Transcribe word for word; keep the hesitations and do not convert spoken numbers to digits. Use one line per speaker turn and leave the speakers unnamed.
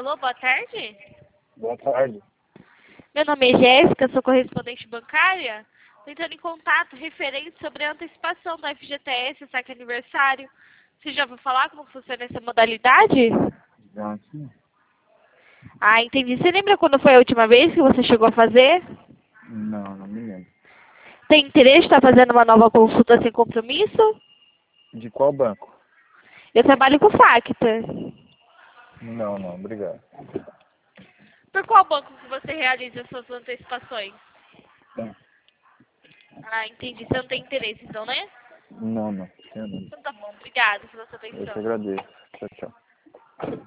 Alô, boa tarde.
Boa tarde.
Meu nome é Jéssica, sou correspondente bancária. Tô entrando em contato referente sobre a antecipação do F G T S, saque aniversário. Você já ouviu falar como funciona essa modalidade?
Já sim.
Ah, entendi. Você lembra quando foi a última vez que você chegou a fazer?
Não, não me lembro.
Tem interesse em estar fazendo uma nova consulta sem compromisso?
De qual banco?
Eu trabalho com Factor.
Não, não, obrigado.
Por qual banco que você realiza suas antecipações?
Tá.
Ah, entendi. Você não tem interesse, então, né?
Não, não. Tenho não.
Então tá bom. Obrigada pela sua
Eu que
atenção.
agradeço. Tchau, tchau.